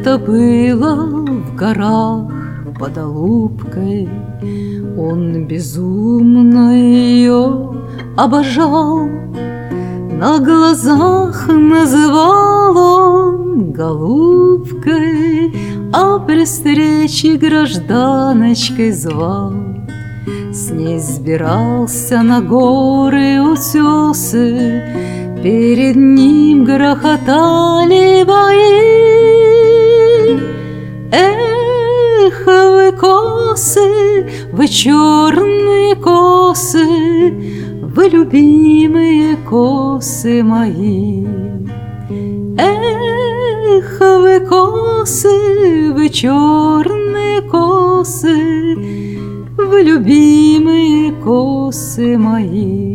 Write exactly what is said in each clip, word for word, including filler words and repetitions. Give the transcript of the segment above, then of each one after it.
Это было в горах под Алупкой. Он безумно ее обожал, на глазах называл он голубкой, а при встрече гражданочкой звал. С ней сбирался на горы утесы, перед ним грохотали бои. Эх, вы косы, вы черные косы, вы любимые косы мои. Эх, вы косы, вы черные косы, вы любимые косы мои.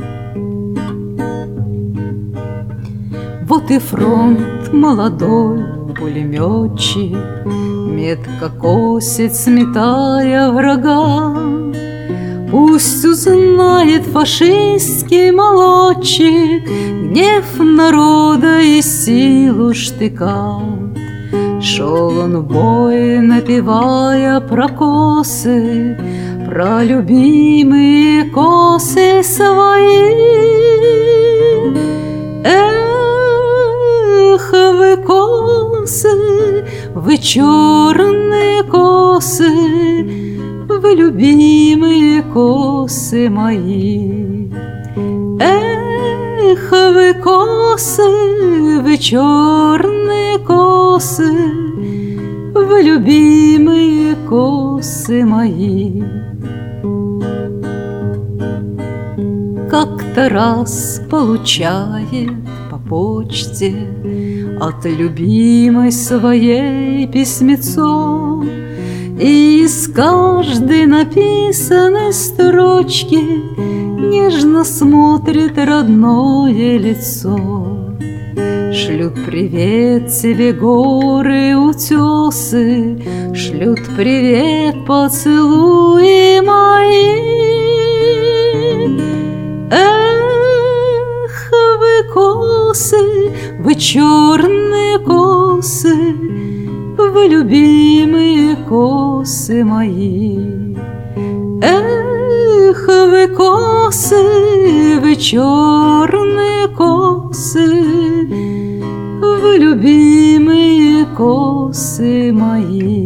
Вот и фронт молодой пулеметчик метко косит, сметая врага. Пусть узнает фашистский молодчик гнев народа и силу штыка. Шел он в бой, напевая про косы, про любимые косы свои. Эх, вы косы, вы черные косы, вы любимые косы мои. Эх, вы косы, вы черные косы, вы любимые косы мои. Как-то раз получает по почте от любимой своей письмецо, и из каждой написанной строчки нежно смотрит родное лицо. Шлют привет тебе горы, утесы, шлют привет поцелуи мои. Эх, вы косы, вы черные косы, вы любимые косы мои. Эх, вы косы, вы черные косы, вы любимые косы мои.